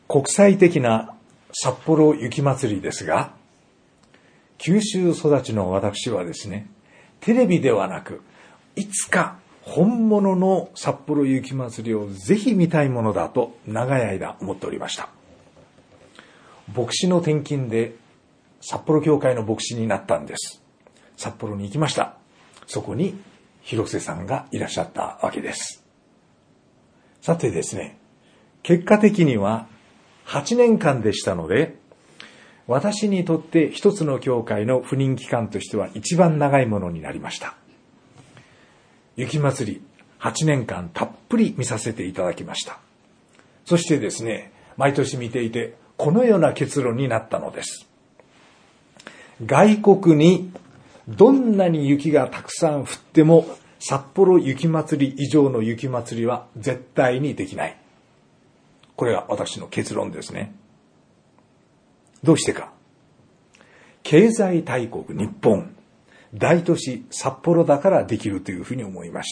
国際的な札幌雪まつりですが、九州育ちの私はですね、テレビではなく、いつか本物の札幌雪まつりをぜひ見たいものだと長い間思っておりました。牧師の転勤で札幌教会の牧師になったんです。札幌に行きました。そこに広瀬さんがいらっしゃったわけです。さてですね、結果的には8年間でしたので、私にとって一つの教会の赴任期間としては一番長いものになりました。雪まつり8年間たっぷり見させていただきました。そしてですね、毎年見ていてこのような結論になったのです。外国にどんなに雪がたくさん降っても札幌雪まつり以上の雪まつりは絶対にできない。これが私の結論ですね。どうしてか。経済大国日本、大都市札幌だからできるというふうに思いました。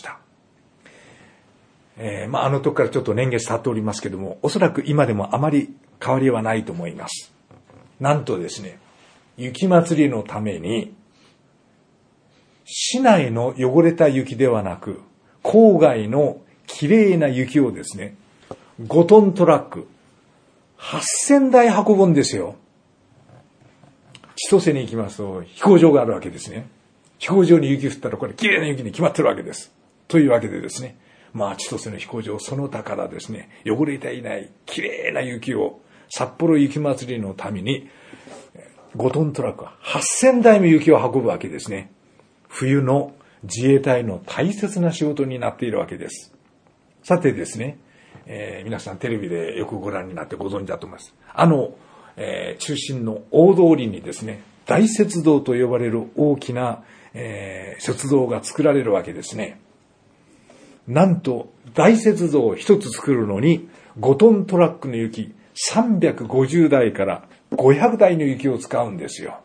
あの時からちょっと年月経っておりますけども、おそらく今でもあまり変わりはないと思います。なんとですね、雪まつりのために市内の汚れた雪ではなく、郊外のきれいな雪をですね、5トントラック8000台運ぶんですよ。千歳に行きますと飛行場があるわけですね。飛行場に雪降ったらこれきれいな雪に決まってるわけです。というわけでですね、千歳の飛行場その他からですね、汚れていないきれいな雪を札幌雪まつりのために5トントラックは8000台も雪を運ぶわけですね。冬の自衛隊の大切な仕事になっているわけです。さてですね、皆さんテレビでよくご覧になってご存知だと思います。中心の大通りにですね、大雪道と呼ばれる大きな、雪道が作られるわけですね。なんと大雪道を一つ作るのに5トントラックの雪350台から500台の雪を使うんですよ。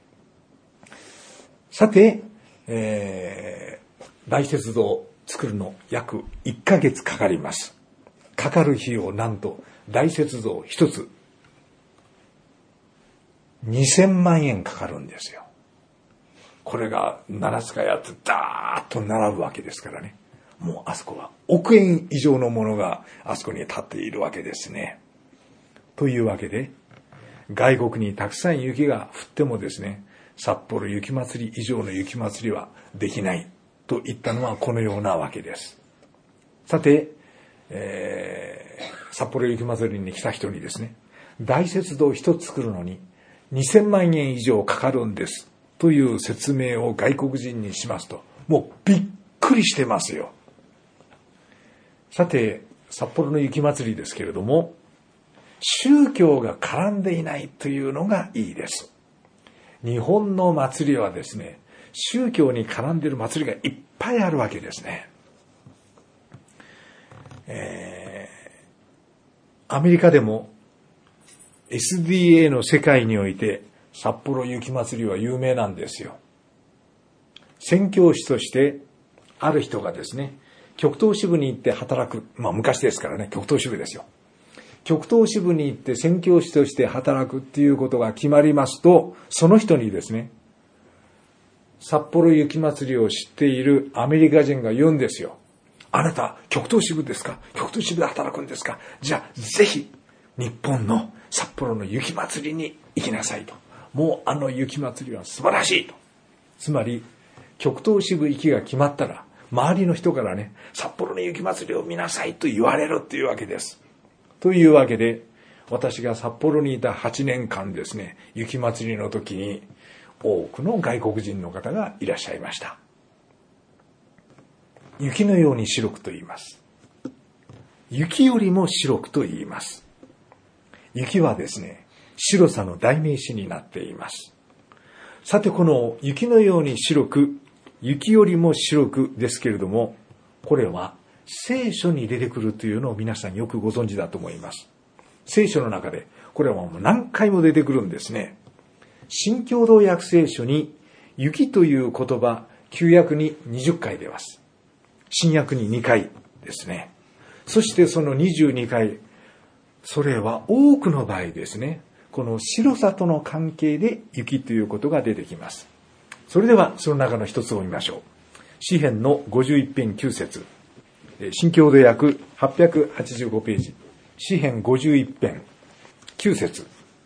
さて、大雪道を作るの約1ヶ月かかります。かかる費用なんと大雪道一つ2000万円かかるんですよ。これが7つか8つダーッと並ぶわけですからね。もうあそこは億円以上のものがあそこに立っているわけですね。というわけで、外国にたくさん雪が降ってもですね、札幌雪まつり以上の雪まつりはできないと言ったのはこのようなわけです。さて、札幌雪まつりに来た人にですね、大雪道一つ作るのに2000万円以上かかるんですという説明を外国人にしますと、もうびっくりしてますよ。さて、札幌の雪まつりですけれども、宗教が絡んでいないというのがいいです。日本の祭りはですね、宗教に絡んでいる祭りがいっぱいあるわけですね。アメリカでも SDA の世界において札幌雪まつりは有名なんですよ。宣教師としてある人がですね、極東支部に行って働く、昔ですからね、極東支部ですよ。極東支部に行って宣教師として働くっていうことが決まりますと、その人にですね、札幌雪まつりを知っているアメリカ人が言うんですよ。あなた極東支部ですか？極東支部で働くんですか？じゃあぜひ日本の札幌の雪まつりに行きなさいと。もう雪まつりは素晴らしいと。つまり極東支部行きが決まったら周りの人からね、札幌の雪まつりを見なさいと言われるっていうわけです。というわけで、私が札幌にいた8年間ですね、雪まつりの時に多くの外国人の方がいらっしゃいました。雪のように白くと言います。雪よりも白くと言います。雪はですね、白さの代名詞になっています。さて、この雪のように白く、雪よりも白くですけれども、これは聖書に出てくるというのを皆さんよくご存知だと思います。聖書の中で、これはもう何回も出てくるんですね。新共同訳聖書に雪という言葉、旧約に20回出ます。新約に2回ですね。そしてその22回、 それは多くの場合ですね、この白さとの関係で雪ということが出てきます。それではその中の一つを見ましょう。詩編の51編9節、新共同訳885ページ、詩編51編9節。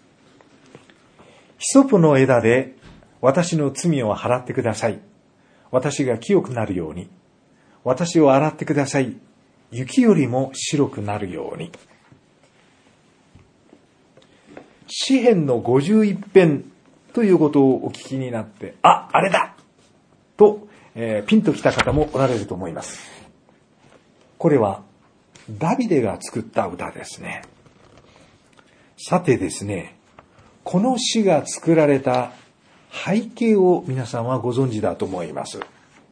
ヒソプの枝で私の罪を払ってください。私が清くなるように。私を洗ってください。雪よりも白くなるように。詩編の51編ということをお聞きになって、あれだと、ピンときた方もおられると思います。これはダビデが作った歌ですね。さてですね、この詩が作られた背景を皆さんはご存知だと思います。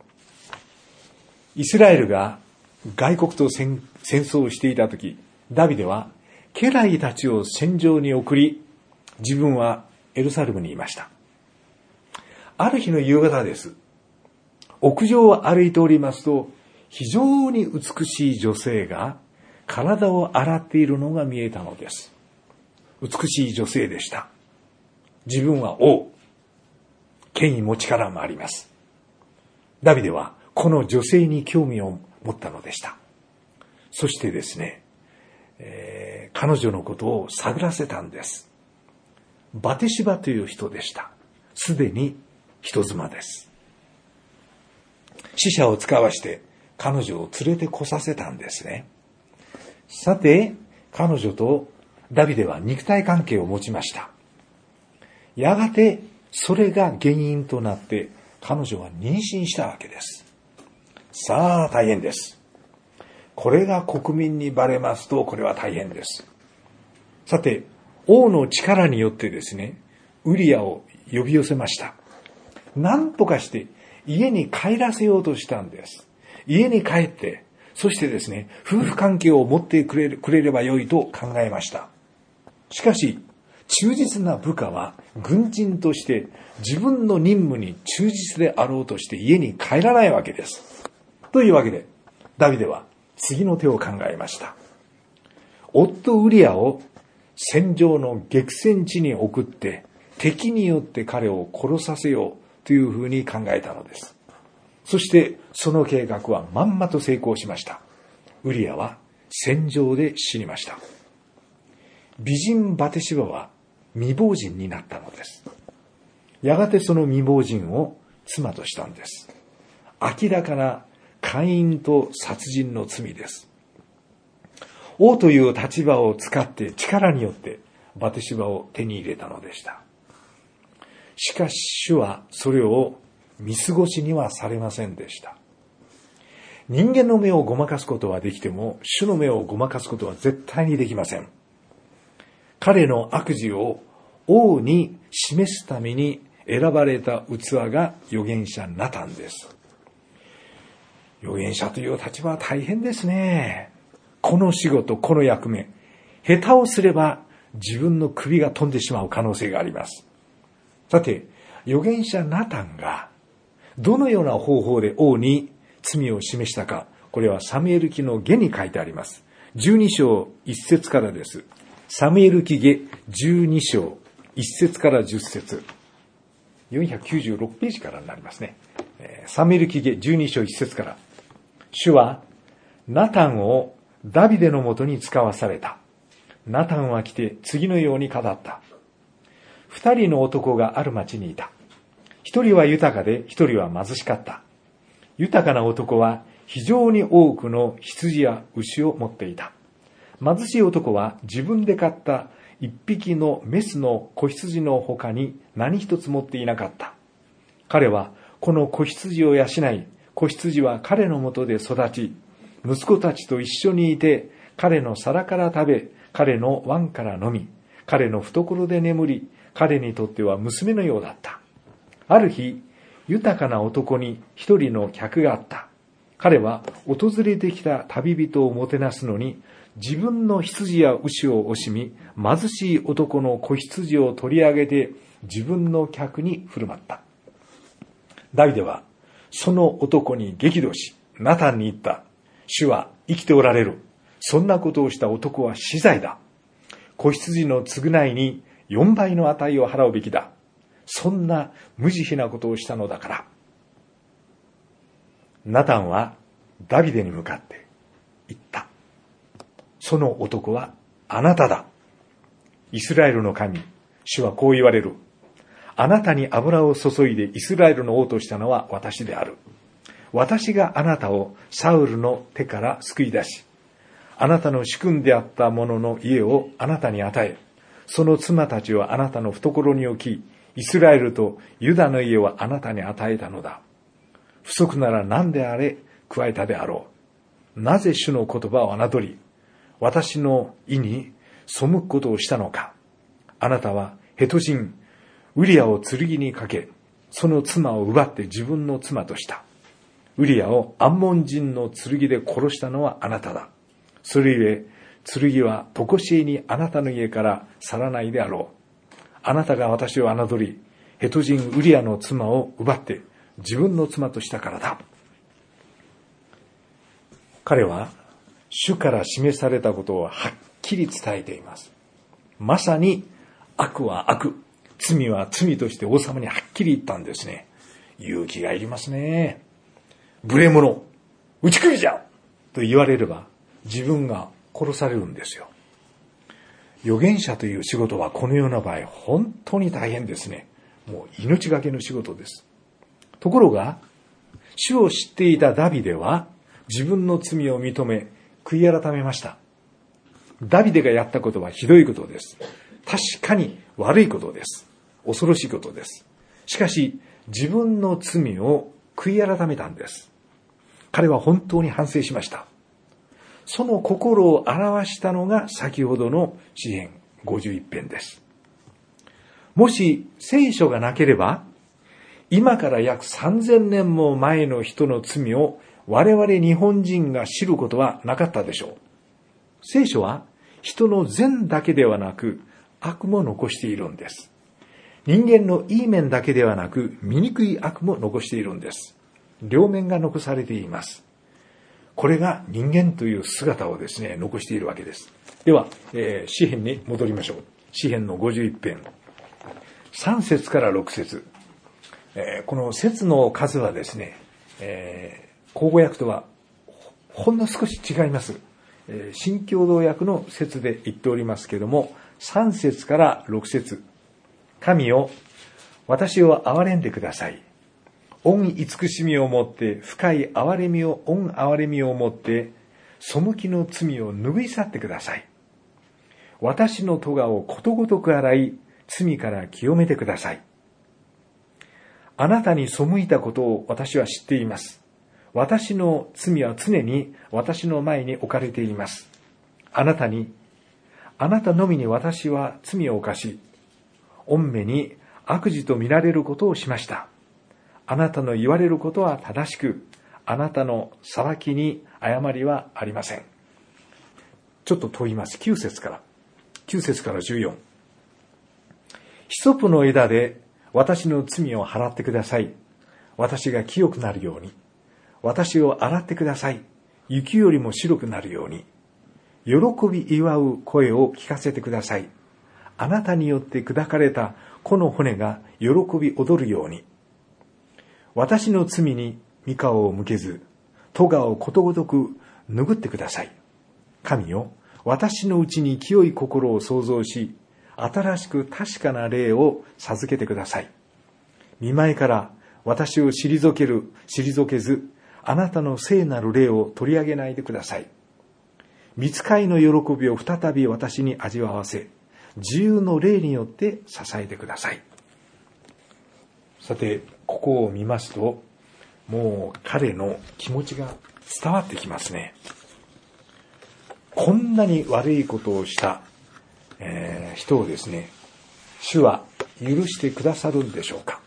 イスラエルが外国と戦争をしていたとき、ダビデは家来たちを戦場に送り、自分はエルサレムにいました。ある日の夕方です。屋上を歩いておりますと、非常に美しい女性が体を洗っているのが見えたのです。美しい女性でした。自分は王、権威も力もあります。ダビデはこの女性に興味を持ったのでした。そしてですね、彼女のことを探らせたんです。バテシバという人でした。すでに人妻です。使者を使わして彼女を連れてこさせたんですね。さて、彼女とダビデは肉体関係を持ちました。やがてそれが原因となって彼女は妊娠したわけです。さあ大変です。これが国民にバレますと、これは大変です。さて、王の力によってですね、ウリアを呼び寄せました。何とかして家に帰らせようとしたんです。家に帰って、そしてですね、夫婦関係を持ってくれればよいと考えました。しかし、忠実な部下は軍人として自分の任務に忠実であろうとして家に帰らないわけです。というわけで、ダビデは次の手を考えました。夫ウリアを戦場の激戦地に送って敵によって彼を殺させようというふうに考えたのです。そしてその計画はまんまと成功しました。ウリアは戦場で死にました。美人バテシバは未亡人になったのです。やがてその未亡人を妻としたんです。明らかな姦淫と殺人の罪です。王という立場を使って力によってバテシバを手に入れたのでした。しかし主はそれを見過ごしにはされませんでした。人間の目をごまかすことはできても、主の目をごまかすことは絶対にできません。彼の悪事を王に示すために選ばれた器が預言者ナタンです。預言者という立場は大変ですね。この仕事、この役目、下手をすれば自分の首が飛んでしまう可能性があります。さて、預言者ナタンがどのような方法で王に罪を示したか、これはサムエル記の下に書いてあります。12章1節からです。サムエル記下12章1節から10節、496ページからになりますね。サムエル記下12章1節から、主はナタンをダビデのもとに使わされた。ナタンは来て次のように語った。二人の男がある町にいた。一人は豊かで一人は貧しかった。豊かな男は非常に多くの羊や牛を持っていた。貧しい男は自分で飼った一匹のメスの子羊の他に何一つ持っていなかった。彼はこの子羊を養い、子羊は彼のもとで育ち、息子たちと一緒にいて、彼の皿から食べ、彼の碗から飲み、彼の懐で眠り、彼にとっては娘のようだった。ある日、豊かな男に一人の客があった。彼は訪れてきた旅人をもてなすのに、自分の羊や牛を惜しみ、貧しい男の子羊を取り上げて自分の客に振る舞った。ダビデはその男に激怒し、ナタンに言った。主は生きておられる。そんなことをした男は死罪だ。 子羊の償いに4倍の値を払うべきだ。そんな無慈悲なことをしたのだから。ナタンはダビデに向かって言った。その男はあなただ。イスラエルの神、主はこう言われる。あなたに油を注いでイスラエルの王としたのは私である。私があなたをサウルの手から救い出し、あなたの主君であった者の家をあなたに与え、その妻たちをあなたの懐に置き、イスラエルとユダの家をあなたに与えたのだ。不足なら何であれ加えたであろう。なぜ主の言葉を侮り、私の意に背くことをしたのか。あなたはヘト人ウリアを剣にかけ、その妻を奪って自分の妻とした。ウリアをアンモン人の剣で殺したのはあなただ。それゆえ、剣は常しえにあなたの家から去らないであろう。あなたが私を侮り、ヘト人ウリアの妻を奪って自分の妻としたからだ。彼は主から示されたことをはっきり伝えています。まさに悪は悪、罪は罪として王様にはっきり言ったんですね。勇気がいりますね。無礼者、打ち首じゃと言われれば自分が殺されるんですよ。預言者という仕事はこのような場合本当に大変ですね。もう命がけの仕事です。ところが主を知っていたダビデは自分の罪を認め悔い改めました。ダビデがやったことはひどいことです。確かに悪いことです。恐ろしいことです。しかし自分の罪を悔い改めたんです。彼は本当に反省しました。その心を表したのが先ほどの詩編51編です。もし聖書がなければ、今から約3000年も前の人の罪を我々日本人が知ることはなかったでしょう。聖書は人の善だけではなく悪も残しているんです。人間のいい面だけではなく醜い悪も残しているんです。両面が残されています。これが人間という姿をですね、残しているわけです。では、詩編に戻りましょう。詩編の51編。3節から6節。この節の数はですね、口語訳とはほんの少し違います。新共同訳の節で言っておりますけれども、3節から6節。神よ、私を憐れんでください。御慈しみをもって、深い憐れみを、御憐れみをもって、背きの罪を拭い去ってください。私の咎をことごとく洗い、罪から清めてください。あなたに背いたことを私は知っています。私の罪は常に私の前に置かれています。あなたのみに私は罪を犯し、御目に悪事と見られることをしました。あなたの言われることは正しく、あなたの裁きに誤りはありません。ちょっと問います。9節から14。ヒソプの枝で私の罪を払ってください。私が清くなるように。私を洗ってください。雪よりも白くなるように。喜び祝う声を聞かせてください。あなたによって砕かれたこの骨が喜び踊るように。私の罪に御顔を向けず、咎をことごとく拭ってください。神よ、私のうちに清い心を創造し、新しく確かな霊を授けてください。御前から私を退けず、あなたの聖なる霊を取り上げないでください。御使いの喜びを再び私に味わわせ、自由の霊によって支えてください。さて、ここを見ますと、もう彼の気持ちが伝わってきますね。こんなに悪いことをした、人をですね、主は許してくださるんでしょうか。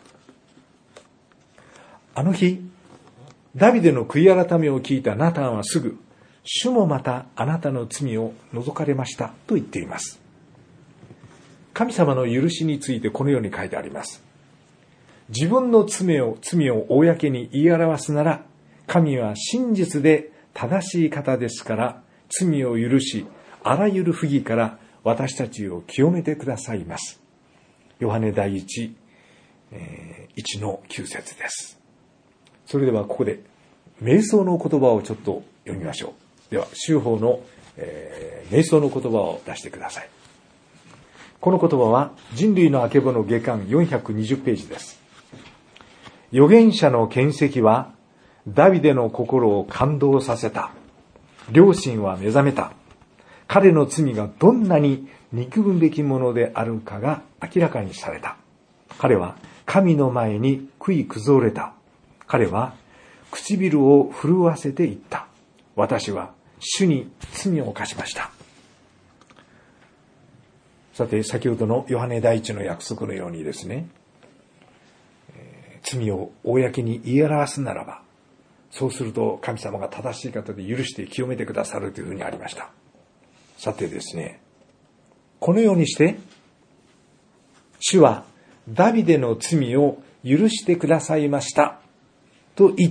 あの日、ダビデの悔い改めを聞いたナタンはすぐ、主もまたあなたの罪を除かれましたと言っています。神様の許しについてこのように書いてあります。自分の罪を公に言い表すなら、神は真実で正しい方ですから、罪を許し、あらゆる不義から私たちを清めてくださいます。ヨハネ第一、1の9節です。それではここで瞑想の言葉をちょっと読みましょう。では修法の、瞑想の言葉を出してください。この言葉は人類のあけぼの下巻420ページです。預言者の見跡はダビデの心を感動させた。良心は目覚めた。彼の罪がどんなに憎むべきものであるかが明らかにされた。彼は神の前に悔いくぞれた。彼は唇を震わせて言った。私は主に罪を犯しました。さて、先ほどのヨハネ第一の約束のようにですね、罪を公に言い表すならば、そうすると神様が正しい方で許して清めてくださるというふうにありました。さてですね、このようにして主はダビデの罪を許してくださいましたと言って、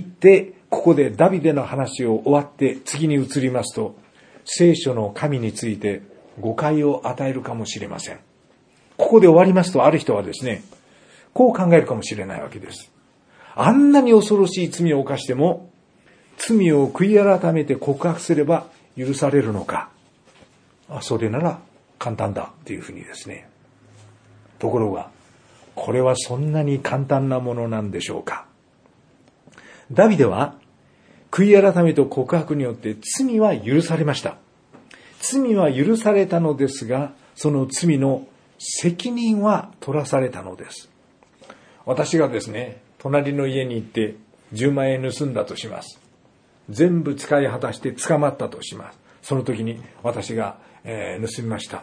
ここでダビデの話を終わって次に移りますと、聖書の神について誤解を与えるかもしれません。ここで終わりますと、ある人はですね、こう考えるかもしれないわけです。あんなに恐ろしい罪を犯しても、罪を悔い改めて告白すれば許されるのか。それなら簡単だっていうふうにですね。ところが、これはそんなに簡単なものなんでしょうか。ダビデは悔い改めと告白によって罪は許されました。罪は許されたのですが、その罪の責任は取らされたのです。私がですね、隣の家に行って10万円盗んだとします。全部使い果たして捕まったとします。その時に私が、盗みました。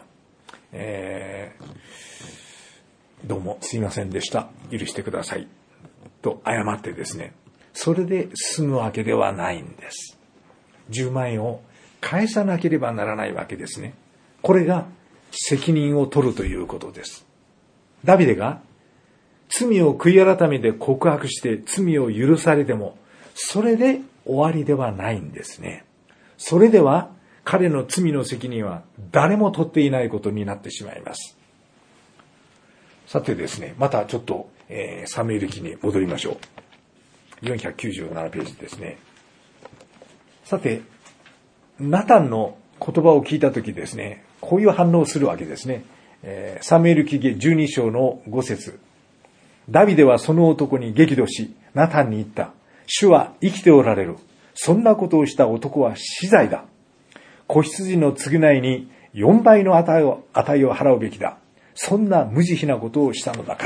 どうもすいませんでした。許してください。と謝ってですね、それで済むわけではないんです。10万円を返さなければならないわけですね。これが責任を取るということです。ダビデが罪を悔い改めて告白して罪を許されても、それで終わりではないんですね。それでは彼の罪の責任は誰も取っていないことになってしまいます。さてですね、またちょっと、サムエル記に戻りましょう。497ページですね。さて、ナタンの言葉を聞いたときですね、こういう反応をするわけですね。サムエル記12章の5節。ダビデはその男に激怒し、ナタンに言った。主は生きておられる。そんなことをした男は死罪だ。子羊の償いに4倍の値を払うべきだ。そんな無慈悲なことをしたのだから。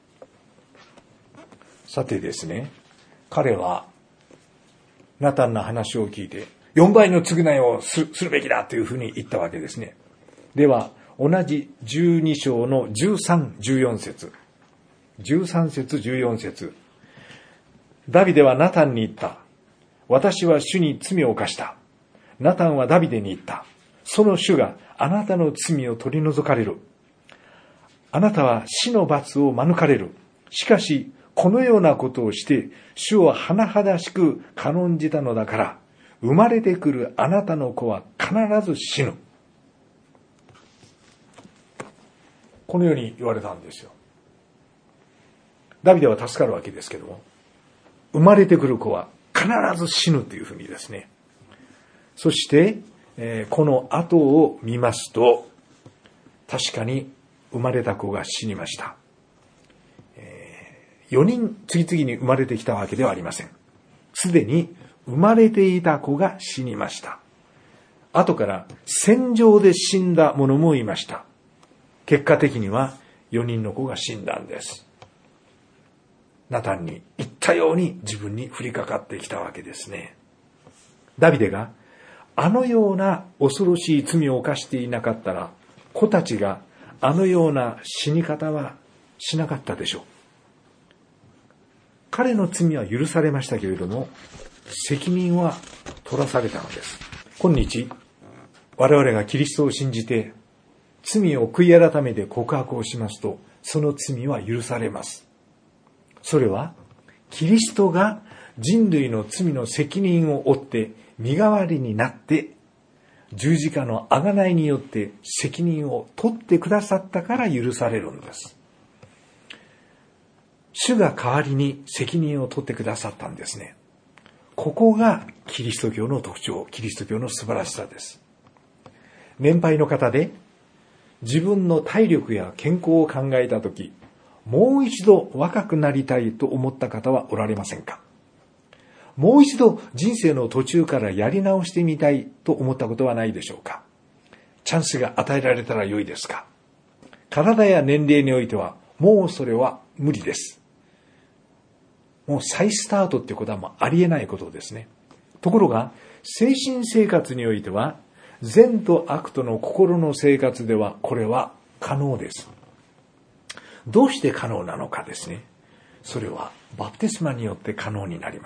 さてですね、彼はナタンの話を聞いて4倍の償いをするべきだというふうに言ったわけですね。では同じ12章の13、14節。13節、14節。ダビデはナタンに言った。私は主に罪を犯した。ナタンはダビデに言った。その主があなたの罪を取り除かれる。あなたは死の罰を免れる。しかし、このようなことをして、主を甚だしく軽んじたのだから、生まれてくるあなたの子は必ず死ぬ。このように言われたんですよ。ダビデは助かるわけですけども、生まれてくる子は必ず死ぬというふうにですね。そして、この後を見ますと、確かに生まれた子が死にました。4人次々に生まれてきたわけではありません。すでに生まれていた子が死にました。後から戦場で死んだ者もいました。結果的には4人の子が死んだんです。ナタンに言ったように自分に降りかかってきたわけですね。ダビデがあのような恐ろしい罪を犯していなかったら、子たちがあのような死に方はしなかったでしょう。彼の罪は許されましたけれども、責任は取らされたのです。今日、我々がキリストを信じて、罪を悔い改めて告白をしますと、その罪は許されます。それは、キリストが人類の罪の責任を負って身代わりになって、 十字架の贖いによって責任を取ってくださったから許されるんです。主が代わりに責任を取ってくださったんですね。ここがキリスト教の特徴、キリスト教の素晴らしさです。年配の方で自分の体力や健康を考えたとき、もう一度若くなりたいと思った方はおられませんか？もう一度人生の途中からやり直してみたいと思ったことはないでしょうか？チャンスが与えられたら良いですか？体や年齢においてはもうそれは無理です。もう再スタートっていうことはもうありえないことですね。ところが精神生活においては善と悪との心の生活ではこれは可能です。どうして可能なのかですね。それはバプテスマによって可能になります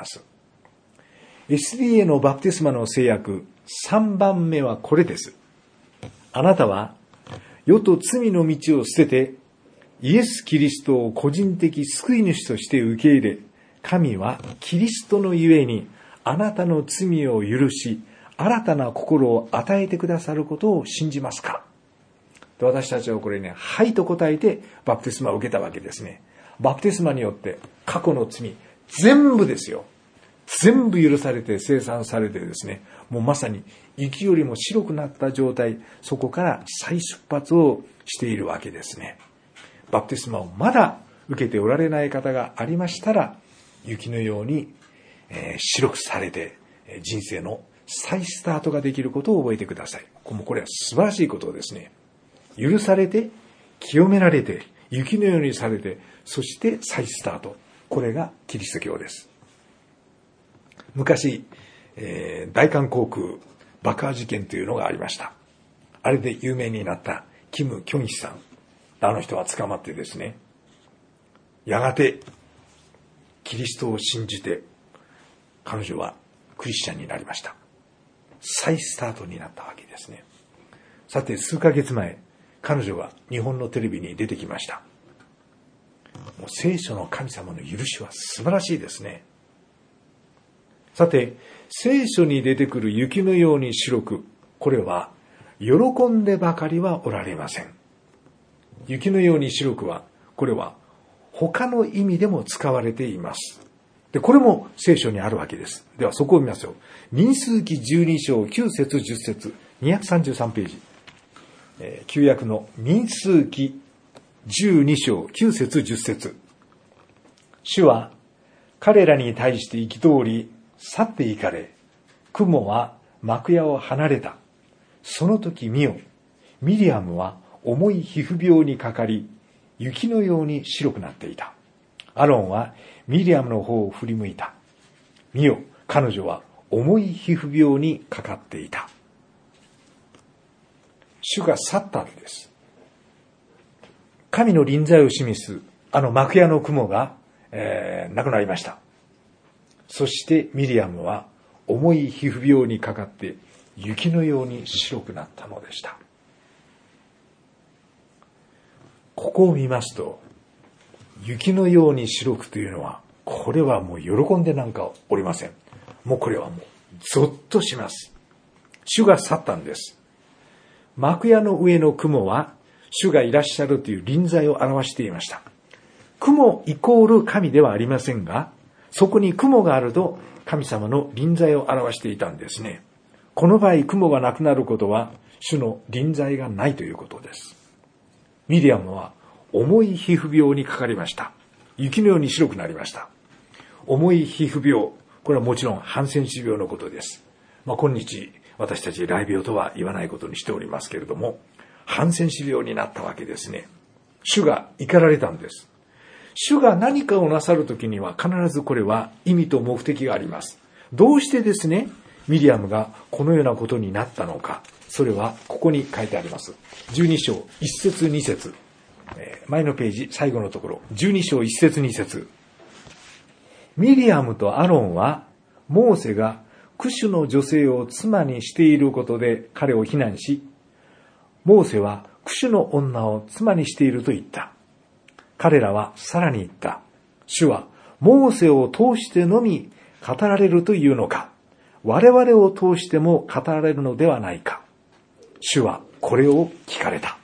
。SDA のバプテスマの制約3番目はこれです。あなたは世と罪の道を捨ててイエス・キリストを個人的救い主として受け入れ、神はキリストのゆえにあなたの罪を許し、新たな心を与えてくださることを信じますか？私たちはこれね、はいと答えてバプテスマを受けたわけですね。バプテスマによって過去の罪、全部ですよ。全部許されて清算されてですね、もうまさに雪よりも白くなった状態、そこから再出発をしているわけですね。バプテスマをまだ受けておられない方がありましたら、雪のように白くされて人生の再スタートができることを覚えてください。これは素晴らしいことですね。許されて、清められて、雪のようにされて、そして再スタート。これがキリスト教です。昔、大韓航空爆破事件というのがありました。あれで有名になったキム・キョンヒさん。あの人は捕まってですね、やがてキリストを信じて、彼女はクリスチャンになりました。再スタートになったわけですね。さて、数ヶ月前、彼女が日本のテレビに出てきました。もう聖書の神様の許しは素晴らしいですね。さて、聖書に出てくる雪のように白く、これは喜んでばかりはおられません。雪のように白くは、これは他の意味でも使われています。で、これも聖書にあるわけです。ではそこを見ますよ。民数記12章9節10節233ページ。旧約の民数記12章9節10節。主は彼らに対して憤り去って行かれ、雲は幕屋を離れた。その時見よ、ミリアムは重い皮膚病にかかり、雪のように白くなっていた。アロンはミリアムの方を振り向いた。見よ、彼女は重い皮膚病にかかっていた。主が去ったんです。神の臨在を示すあの幕屋の雲が、なくなりました。そしてミリアムは重い皮膚病にかかって雪のように白くなったのでした。ここを見ますと、雪のように白くというのは、これはもう喜んでなんかおりません。もうこれはもうゾッとします。主が去ったんです。幕屋の上の雲は主がいらっしゃるという臨在を表していました。雲イコール神ではありませんが、そこに雲があると神様の臨在を表していたんですね。この場合、雲がなくなることは主の臨在がないということです。ミリアムは重い皮膚病にかかりました。雪のように白くなりました。重い皮膚病、これはもちろんハンセン氏病のことです。今日私たち雷病とは言わないことにしておりますけれども、ハンセン氏病になったわけですね。主が怒られたんです。主が何かをなさるときには必ずこれは意味と目的があります。どうしてですね、ミリアムがこのようなことになったのか、それはここに書いてあります。12章1節2節、前のページ最後のところ、12章1節2節。ミリアムとアロンはモーセがクシュの女性を妻にしていることで彼を非難し、モーセはクシュの女を妻にしていると言った。彼らはさらに言った。主はモーセを通してのみ語られるというのか、我々を通しても語られるのではないか。 主はこれを聞かれた。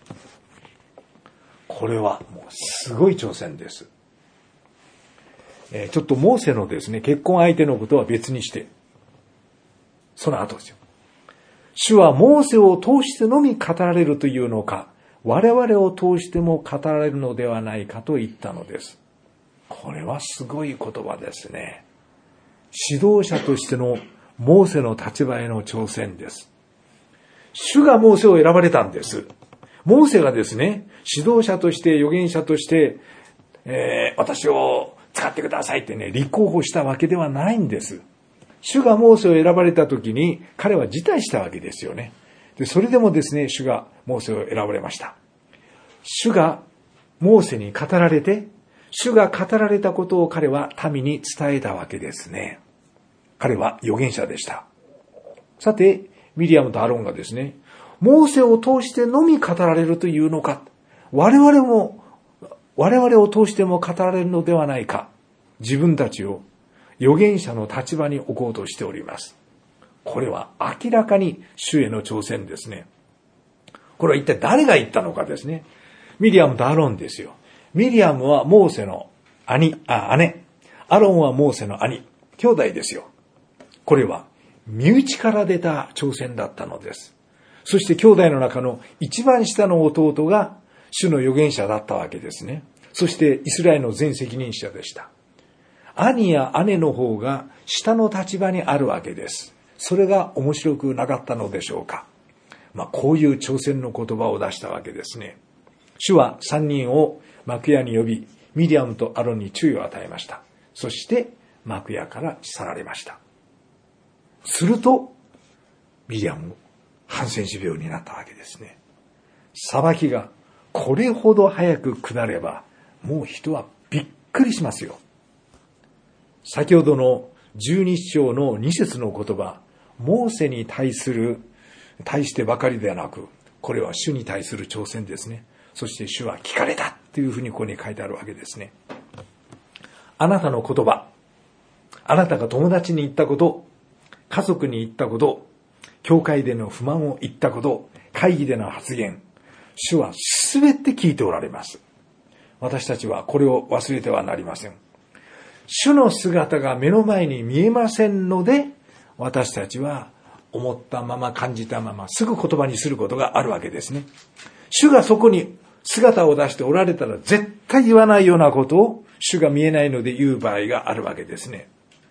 これはもうすごい挑戦です。ちょっとモーセのですね、結婚相手のことは別にして、その後ですよ。主はモーセを通してのみ語られるというのか、我々を通しても語られるのではないかと言ったのです。これはすごい言葉ですね。指導者としてのモーセの立場への挑戦です。主がモーセを選ばれたんです。モーセがですね、指導者として預言者として、私を使ってくださいってね、立候補したわけではないんです。主がモーセを選ばれた時に彼は辞退したわけですよね。で、それでもですね、主がモーセを選ばれました。主がモーセに語られて、主が語られたことを彼は民に伝えたわけですね。彼は預言者でした。さて、ミリアムとアロンがですね、モーセを通してのみ語られるというのか、我々を通しても語られるのではないか、自分たちを預言者の立場に置こうとしております。これは明らかに主への挑戦ですね。これは一体誰が言ったのかですね。ミリアムとアロンですよ。ミリアムはモーセの姉。アロンはモーセの兄。兄弟ですよ。これは身内から出た挑戦だったのです。そして兄弟の中の一番下の弟が主の預言者だったわけですね。そしてイスラエルの全責任者でした。兄や姉の方が下の立場にあるわけです。それが面白くなかったのでしょうか。こういう挑戦の言葉を出したわけですね。主は3人を幕屋に呼び、ミリアムとアロンに注意を与えました。そして幕屋から去られました。すると、ミリアム、ハンセン氏病になったわけですね。裁きがこれほど早く下れば、もう人はびっくりしますよ。先ほどの12章の2節の言葉、モーセに対してばかりではなく、これは主に対する挑戦ですね。そして主は聞かれたというふうにここに書いてあるわけですね。あなたの言葉、あなたが友達に言ったこと、家族に言ったこと、教会での不満を言ったこと、会議での発言、主はすべて聞いておられます。私たちはこれを忘れてはなりません。主の姿が目の前に見えませんので、私たちは思ったまま感じたまますぐ言葉にすることがあるわけですね。主がそこに姿を出しておられたら絶対言わないようなことを主が見えないので言う場合があるわけですね。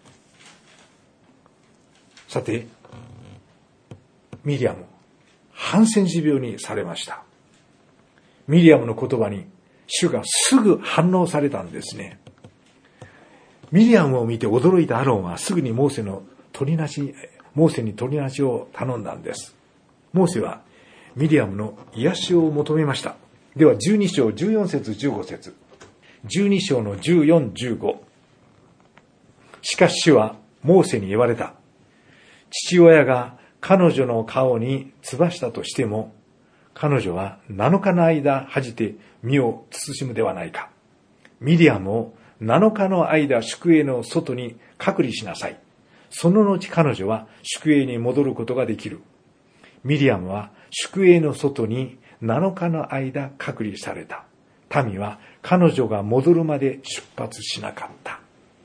さて、ミリアム、ハンセン氏病にされました。ミリアムの言葉に主がすぐ反応されたんですね。ミリアムを見て驚いたアロンはすぐにモーセに取りなしを頼んだんです。モーセはミリアムの癒しを求めました。では12章14節15節。12章の14、15。しかし主はモーセに言われた。父親が彼女の顔に唾したとしても、彼女は7日の間恥じて身を慎むではないか。ミリアムを7日の間宿営の外に隔離しなさい。その後彼女は宿営に戻ることができる。ミリアムは宿営の外に7日の間隔離された。民は彼女が戻るまで出発しなかった。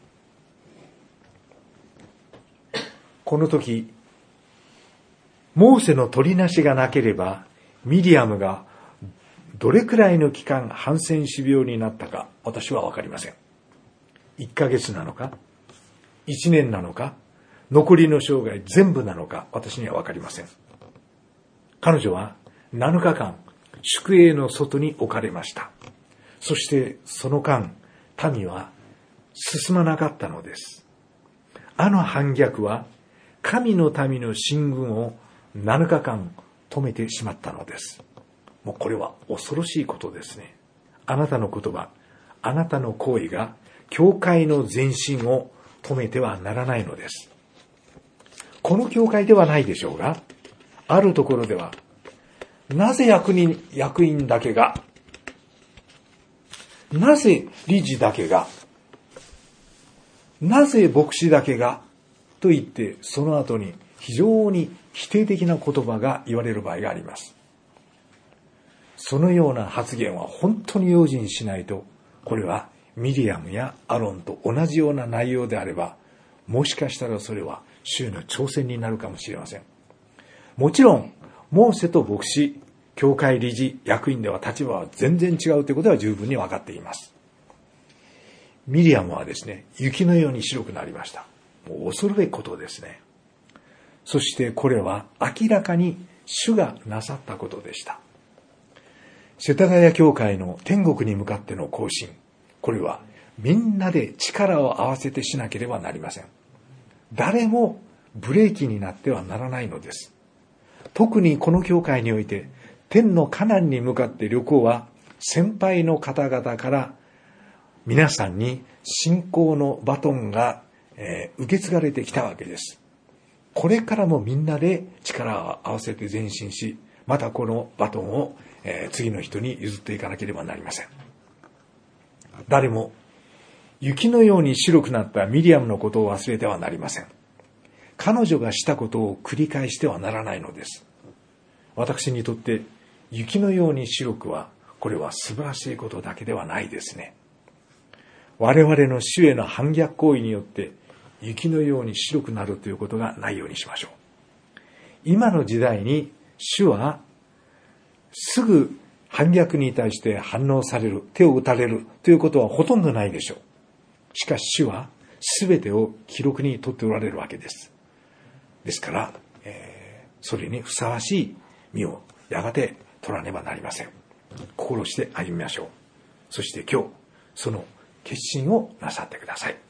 この時、モーセの取りなしがなければ、ミリアムがどれくらいの期間ハンセン氏病になったか、私はわかりません。1ヶ月なのか、1年なのか、残りの生涯全部なのか、私にはわかりません。彼女は7日間、宿営の外に置かれました。そしてその間、民は進まなかったのです。あの反逆は、神の民の進軍を7日間止めてしまったのです。もうこれは恐ろしいことですね。あなたの言葉、あなたの行為が教会の前進を止めてはならないのです。この教会ではないでしょうが、あるところでは、なぜ役員だけが、なぜ理事だけが、なぜ牧師だけが、と言ってその後に非常に否定的な言葉が言われる場合があります。そのような発言は本当に用心しないと、これはミリアムやアロンと同じような内容であれば、もしかしたらそれは主への挑戦になるかもしれません。もちろん、モーセと牧師、教会理事、役員では立場は全然違うということは十分に分かっています。ミリアムはですね、雪のように白くなりました。もう恐るべきことですね。そしてこれは明らかに主がなさったことでした。世田谷教会の天国に向かっての行進、これはみんなで力を合わせてしなければなりません。誰もブレーキになってはならないのです。特にこの教会において、天のカナンに向かって旅行は先輩の方々から皆さんに信仰のバトンが受け継がれてきたわけです。これからもみんなで力を合わせて前進し、またこのバトンを次の人に譲っていかなければなりません。誰も雪のように白くなったミリアムのことを忘れてはなりません。彼女がしたことを繰り返してはならないのです。私にとって雪のように白くは、これは素晴らしいことだけではないですね。我々の主への反逆行為によって雪のように白くなるということがないようにしましょう。今の時代に主はすぐ反逆に対して反応される、手を打たれるということはほとんどないでしょう。しかし主は全てを記録に取っておられるわけです。ですから、それにふさわしい身をやがて取らねばなりません。心して歩みましょう。そして今日、その決心をなさってください。